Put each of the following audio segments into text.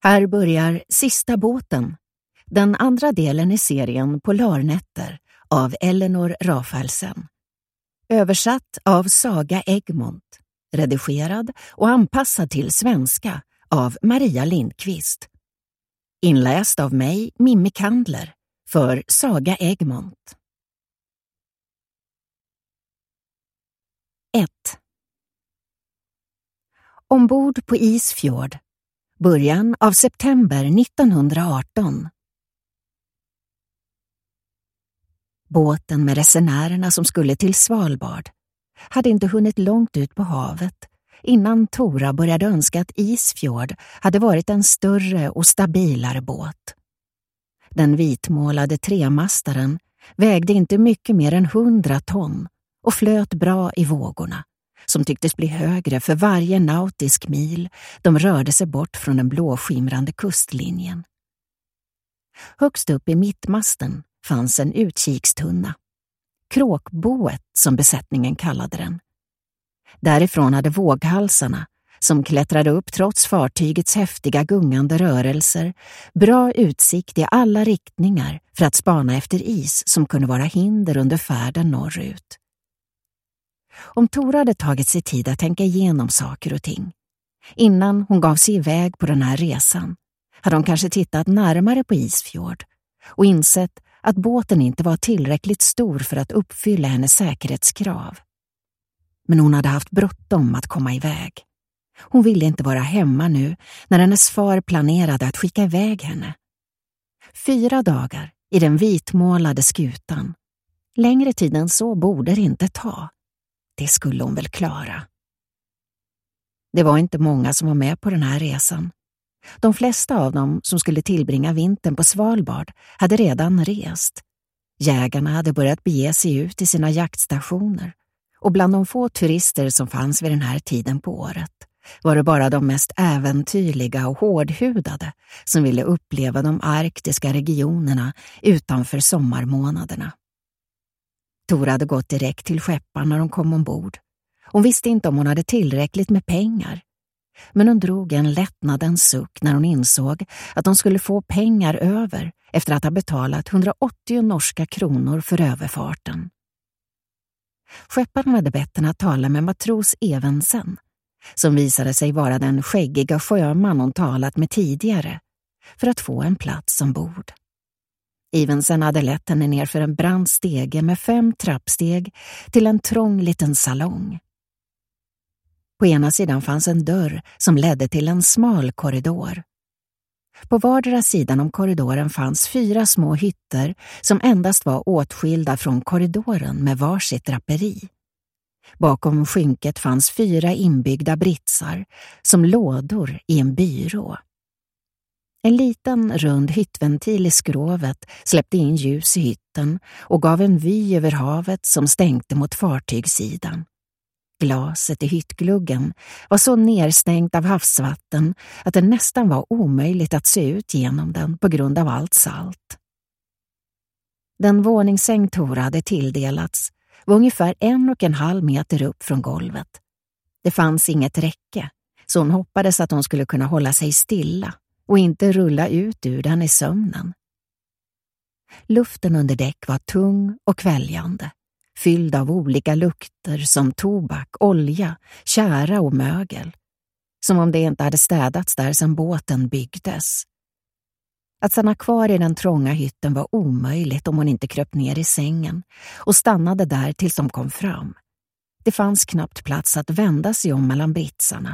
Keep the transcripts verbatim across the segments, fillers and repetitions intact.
Här börjar Sista båten, den andra delen i serien Polarnätter av Elinor Rafaelsen. Översatt av Saga Egmont, redigerad och anpassad till svenska av Maria Lindqvist. Inläst av mig, Mimmi Kandler, för Saga Egmont. ett. Ombord på Isfjord. Början av september nittonhundraarton. Båten med resenärerna som skulle till Svalbard hade inte hunnit långt ut på havet innan Tora började önska att Isfjord hade varit en större och stabilare båt. Den vitmålade tremastaren vägde inte mycket mer än hundra ton och flöt bra i vågorna, som tycktes bli högre för varje nautisk mil de rörde sig bort från den blåskimrande kustlinjen. Högst upp i mittmasten fanns en utkikstunna, kråkboet som besättningen kallade den. Därifrån hade våghalsarna, som klättrade upp trots fartygets häftiga gungande rörelser, bra utsikt i alla riktningar för att spana efter is som kunde vara hinder under färden norrut. Om Tora hade tagit sig tid att tänka igenom saker och ting, innan hon gav sig iväg på den här resan, hade hon kanske tittat närmare på Isfjord och insett att båten inte var tillräckligt stor för att uppfylla hennes säkerhetskrav. Men hon hade haft bråttom att komma iväg. Hon ville inte vara hemma nu när hennes far planerade att skicka iväg henne. Fyra dagar i den vitmålade skutan. Längre tid än så borde det inte ta. Det skulle hon väl klara. Det var inte många som var med på den här resan. De flesta av dem som skulle tillbringa vintern på Svalbard hade redan rest. Jägarna hade börjat bege sig ut till sina jaktstationer, och bland de få turister som fanns vid den här tiden på året var det bara de mest äventyrliga och hårdhudade som ville uppleva de arktiska regionerna utanför sommarmånaderna. Tora hade gått direkt till skepparen när de kom ombord. Hon visste inte om hon hade tillräckligt med pengar. Men hon drog en lättnadens suck när hon insåg att de skulle få pengar över efter att ha betalat hundraåttio norska kronor för överfarten. Skepparen hade bett henne att tala med matros Evensen, som visade sig vara den skäggiga sjöman hon talat med tidigare, för att få en plats ombord. Evensen hade lett henne ner för en brant stege med fem trappsteg till en trång liten salong. På ena sidan fanns en dörr som ledde till en smal korridor. På vardera sidan om korridoren fanns fyra små hytter som endast var åtskilda från korridoren med varsitt draperi. Bakom skynket fanns fyra inbyggda britsar som lådor i en byrå. En liten rund hyttventil i skrovet släppte in ljus i hytten och gav en vy över havet som stänkte mot fartygssidan. Glaset i hyttgluggen var så nerstängt av havsvatten att det nästan var omöjligt att se ut genom den på grund av allt salt. Den våningssäng Tora hade tilldelats var ungefär en och en halv meter upp från golvet. Det fanns inget räcke, så hon hoppades att hon skulle kunna hålla sig stilla och inte rulla ut ur den i sömnen. Luften under däck var tung och kväljande, fylld av olika lukter som tobak, olja, tjära och mögel. Som om det inte hade städats där sedan båten byggdes. Att stanna kvar i den trånga hytten var omöjligt om hon inte kröp ner i sängen och stannade där tills de kom fram. Det fanns knappt plats att vända sig om mellan britsarna.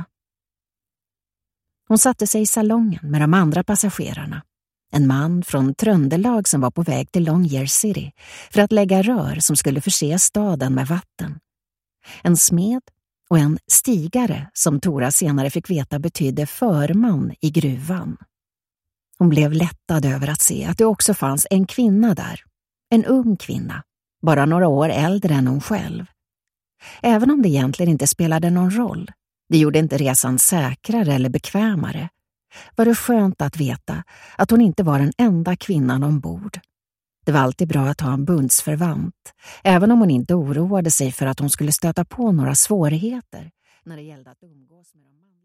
Hon satte sig i salongen med de andra passagerarna. En man från Tröndelag som var på väg till Longyear City för att lägga rör som skulle förse staden med vatten. En smed och en stigare som Tora senare fick veta betydde förman i gruvan. Hon blev lättad över att se att det också fanns en kvinna där. En ung kvinna, bara några år äldre än hon själv. Även om det egentligen inte spelade någon roll, det gjorde inte resan säkrare eller bekvämare, var det skönt att veta att hon inte var den enda kvinnan ombord. Det var alltid bra att ha en bundsförvant, även om hon inte oroade sig för att hon skulle stöta på några svårigheter när det gällde att umgås med dem.